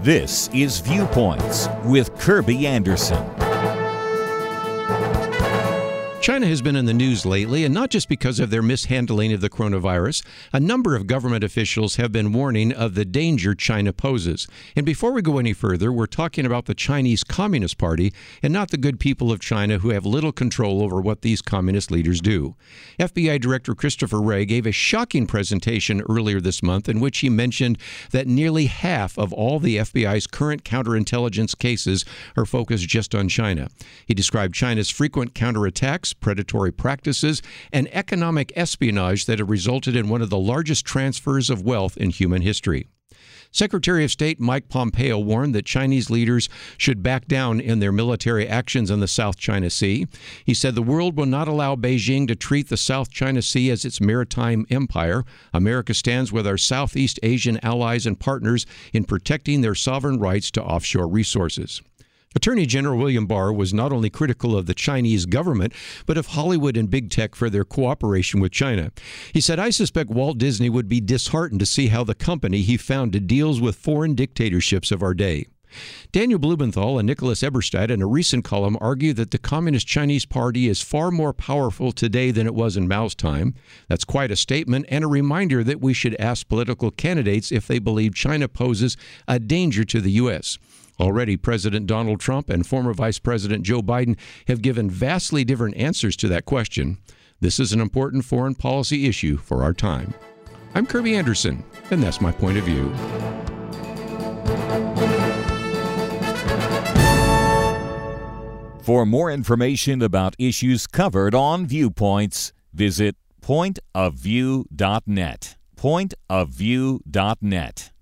This is Viewpoints with Kirby Anderson. China has been in the news lately, and not just because of their mishandling of the coronavirus. A number of government officials have been warning of the danger China poses. And before we go any further, we're talking about the Chinese Communist Party and not the good people of China who have little control over what these communist leaders do. FBI Director Christopher Wray gave a shocking presentation earlier this month in which he mentioned that nearly half of all the FBI's current counterintelligence cases are focused just on China. He described China's frequent counterattacks, predatory practices, and economic espionage that have resulted in one of the largest transfers of wealth in human history. Secretary of State Mike Pompeo warned that Chinese leaders should back down in their military actions in the South China Sea. He said the world will not allow Beijing to treat the South China Sea as its maritime empire. America stands with our Southeast Asian allies and partners in protecting their sovereign rights to offshore resources. Attorney General William Barr was not only critical of the Chinese government, but of Hollywood and big tech for their cooperation with China. He said, "I suspect Walt Disney would be disheartened to see how the company he founded deals with foreign dictatorships of our day." Daniel Blumenthal and Nicholas Eberstadt in a recent column argue that the Communist Chinese Party is far more powerful today than it was in Mao's time. That's quite a statement and a reminder that we should ask political candidates if they believe China poses a danger to the U.S. Already, President Donald Trump and former Vice President Joe Biden have given vastly different answers to that question. This is an important foreign policy issue for our time. I'm Kirby Anderson, and that's my point of view. For more information about issues covered on Viewpoints, visit pointofview.net. Pointofview.net.